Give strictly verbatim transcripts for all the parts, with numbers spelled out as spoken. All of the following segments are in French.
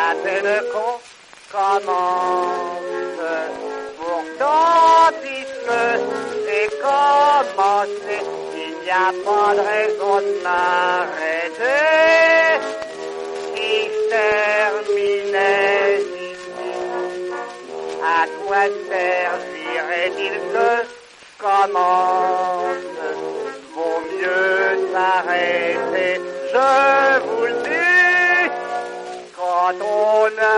à peine qu'on commence. Pourtant, puisque c'est commencé, il n'y a pas de raison de m'arrêter. Si je terminais ici, à quoi servirait-il que je commence? Vaut mieux s'arrêter, je vous le dis, quand on a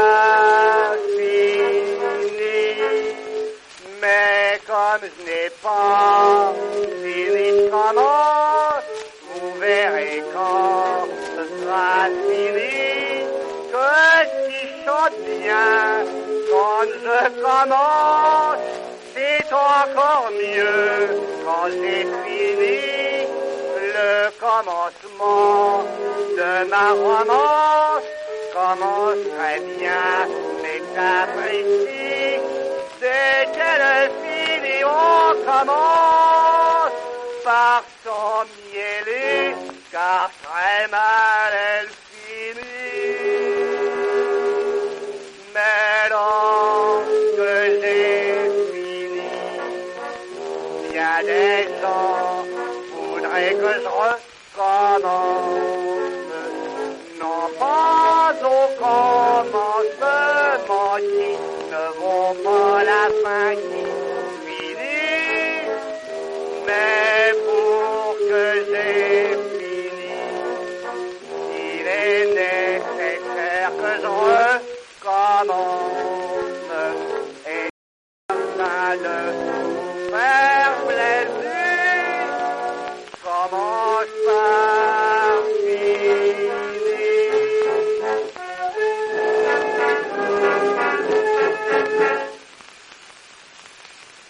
fini. Mais comme je n'ai pas fini, je commence, vous verrez quand ce sera fini, que si je chante bien quand je commence, c'est encore mieux quand j'ai fini le commencement de ma romance. Commence très bien mes caprices, dès qu'elle finit, on commence par s'emmêler, car très mal elle finit. Mais lorsque j'ai fini, bien des gens voudraient que je recommence. Non, pas au commencement qui ne vont pas la fin qui finit, mais pour que j'ai fini, il est nécessaire que je recommence. Et afin de vous faire plaisir, commence